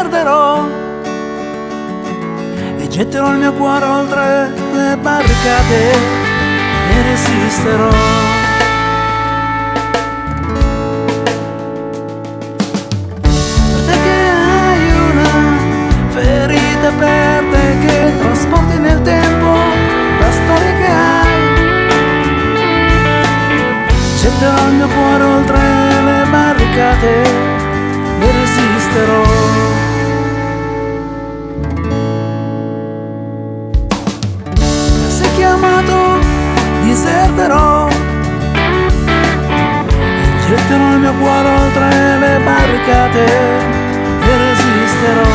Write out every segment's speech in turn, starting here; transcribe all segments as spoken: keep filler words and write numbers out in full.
perderò e getterò il mio cuore oltre le barricate e resisterò. Per te che hai una ferita aperta che trasporti nel tempo la storia che hai, getterò il mio cuore oltre le barricate e resisterò. Se chiamato diserterò e getterò il mio cuore oltre le barricate e resisterò.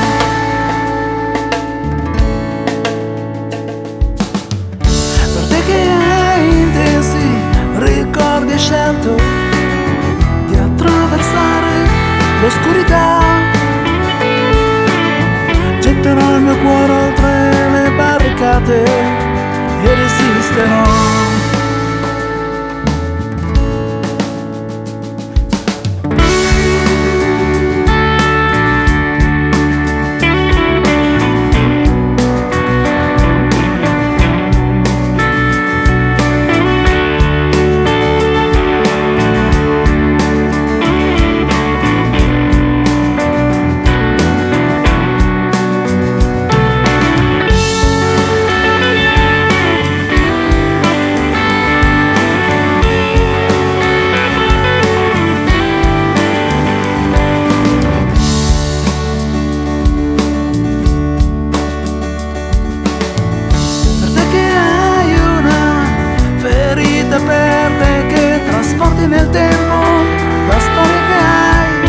Per te che hai intensi ricordi e scelto di attraversare l'oscurità, getterò il mio cuore oltre le barricate e resisterò. Aperte che trasporti nel tempo la storia che hai,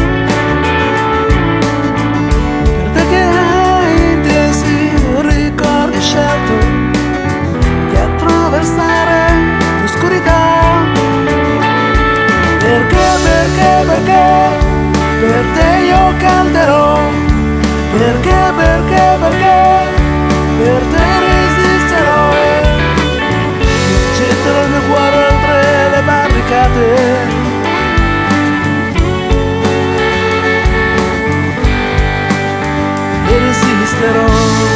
per te che hai intensi ricordi scelto di attraversare l'oscurità, perché, perché, perché per te io canterò, perché, perché, perché per te resisterò e getterò il mio cuore oltre le barricate e resisterò.